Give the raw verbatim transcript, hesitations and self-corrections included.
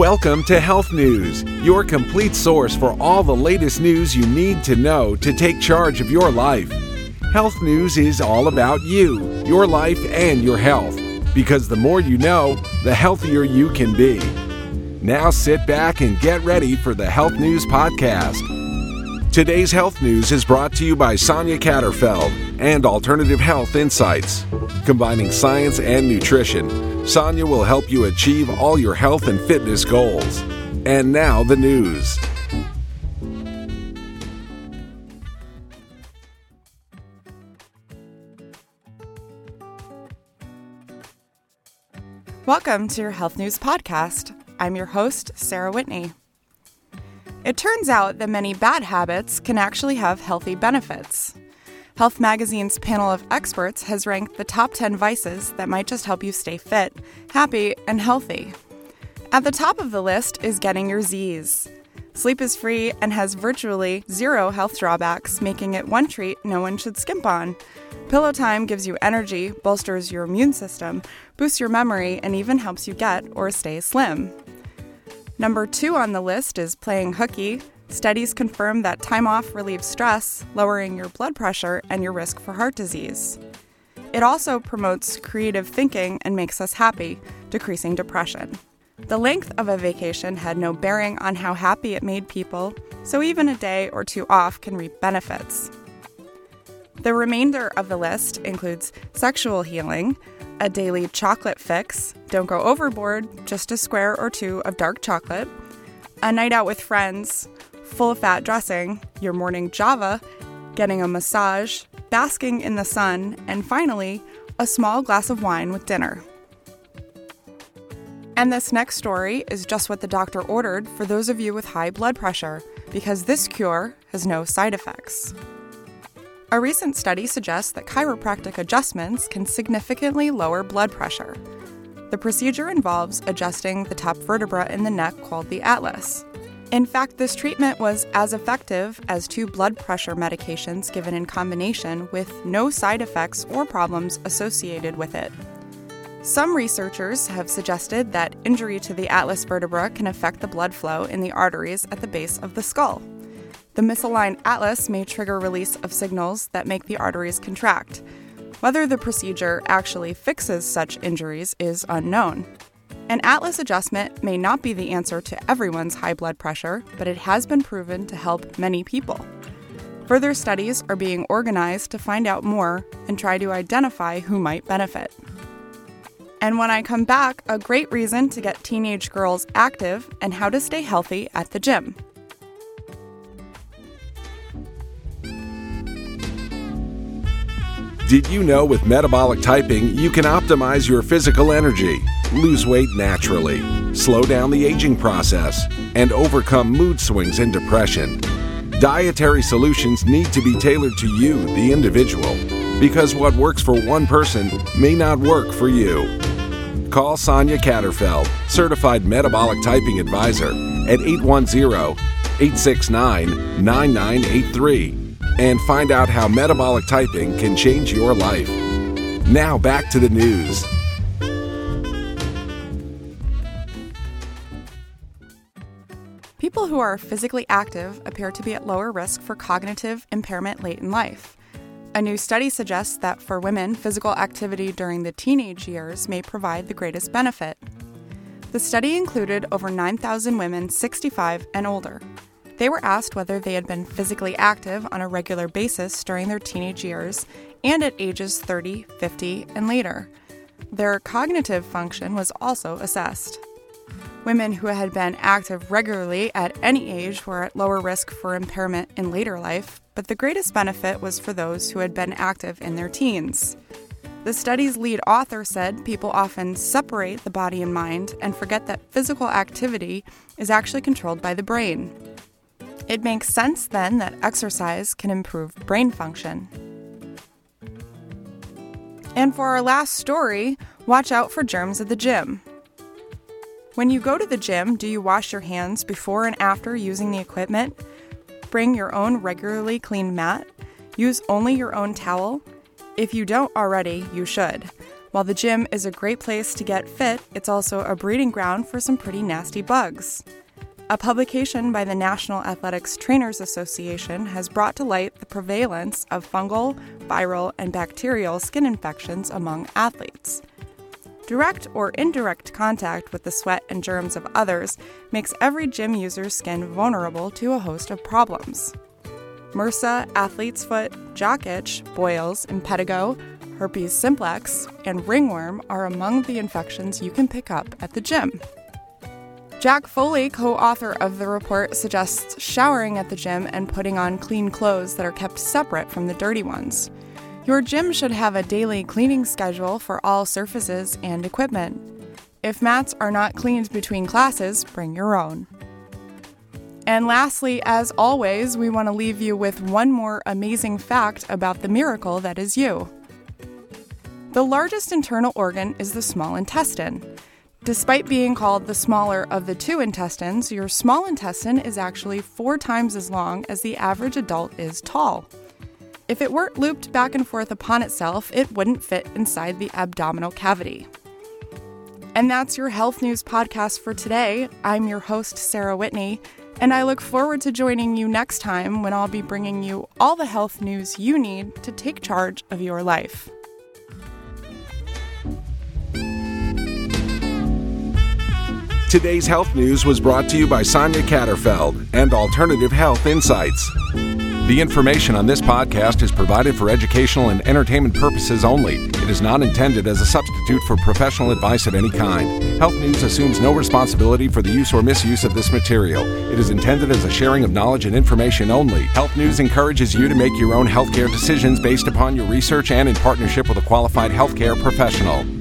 Welcome to Health News, your complete source for all the latest news you need to know to take charge of your life. Health News is all about you, your life, and your health. Because the more you know, the healthier you can be. Now sit back and get ready for the Health News Podcast. Today's Health News is brought to you by Sonia Catterfeld and Alternative Health Insights. Combining science and nutrition, Sonia will help you achieve all your health and fitness goals. And now the news. Welcome to your Health News Podcast. I'm your host, Sarah Whitney. It turns out that many bad habits can actually have healthy benefits. Health Magazine's panel of experts has ranked the top ten vices that might just help you stay fit, happy, and healthy. At the top of the list is getting your Z's. Sleep is free and has virtually zero health drawbacks, making it one treat no one should skimp on. Pillow time gives you energy, bolsters your immune system, boosts your memory, and even helps you get or stay slim. Number two on the list is playing hooky. Studies confirm that time off relieves stress, lowering your blood pressure and your risk for heart disease. It also promotes creative thinking and makes us happy, decreasing depression. The length of a vacation had no bearing on how happy it made people, so even a day or two off can reap benefits. The remainder of the list includes sexual healing, a daily chocolate fix, don't go overboard, just a square or two of dark chocolate, a night out with friends, full fat dressing, your morning Java, getting a massage, basking in the sun, and finally, a small glass of wine with dinner. And this next story is just what the doctor ordered for those of you with high blood pressure, because this cure has no side effects. A recent study suggests that chiropractic adjustments can significantly lower blood pressure. The procedure involves adjusting the top vertebra in the neck called the atlas. In fact, this treatment was as effective as two blood pressure medications given in combination with no side effects or problems associated with it. Some researchers have suggested that injury to the atlas vertebra can affect the blood flow in the arteries at the base of the skull. The misaligned atlas may trigger release of signals that make the arteries contract. Whether the procedure actually fixes such injuries is unknown. An atlas adjustment may not be the answer to everyone's high blood pressure, but it has been proven to help many people. Further studies are being organized to find out more and try to identify who might benefit. And when I come back, a great reason to get teenage girls active and how to stay healthy at the gym. Did you know with metabolic typing, you can optimize your physical energy, lose weight naturally, slow down the aging process, and overcome mood swings and depression? Dietary solutions need to be tailored to you, the individual, because what works for one person may not work for you. Call Sonia Catterfeld, Certified Metabolic Typing Advisor, at eight one zero, eight six nine, nine nine eight three. And find out how metabolic typing can change your life. Now back to the news. People who are physically active appear to be at lower risk for cognitive impairment late in life. A new study suggests that for women, physical activity during the teenage years may provide the greatest benefit. The study included over nine thousand women sixty-five and older. They were asked whether they had been physically active on a regular basis during their teenage years and at ages thirty, fifty, and later. Their cognitive function was also assessed. Women who had been active regularly at any age were at lower risk for impairment in later life, but the greatest benefit was for those who had been active in their teens. The study's lead author said people often separate the body and mind and forget that physical activity is actually controlled by the brain. It makes sense then that exercise can improve brain function. And for our last story, watch out for germs at the gym. When you go to the gym, do you wash your hands before and after using the equipment? Bring your own regularly cleaned mat? Use only your own towel? If you don't already, you should. While the gym is a great place to get fit, it's also a breeding ground for some pretty nasty bugs. A publication by the National Athletics Trainers Association has brought to light the prevalence of fungal, viral, and bacterial skin infections among athletes. Direct or indirect contact with the sweat and germs of others makes every gym user's skin vulnerable to a host of problems. MRSA, athlete's foot, jock itch, boils, impetigo, herpes simplex, and ringworm are among the infections you can pick up at the gym. Jack Foley, co-author of the report, suggests showering at the gym and putting on clean clothes that are kept separate from the dirty ones. Your gym should have a daily cleaning schedule for all surfaces and equipment. If mats are not cleaned between classes, bring your own. And lastly, as always, we want to leave you with one more amazing fact about the miracle that is you. The largest internal organ is the small intestine. Despite being called the smaller of the two intestines, your small intestine is actually four times as long as the average adult is tall. If it weren't looped back and forth upon itself, it wouldn't fit inside the abdominal cavity. And that's your Health News Podcast for today. I'm your host, Sarah Whitney, and I look forward to joining you next time when I'll be bringing you all the health news you need to take charge of your life. Today's health news was brought to you by Sonia Catterfeld and Alternative Health Insights. The information on this podcast is provided for educational and entertainment purposes only. It is not intended as a substitute for professional advice of any kind. Health News assumes no responsibility for the use or misuse of this material. It is intended as a sharing of knowledge and information only. Health News encourages you to make your own healthcare decisions based upon your research and in partnership with a qualified healthcare professional.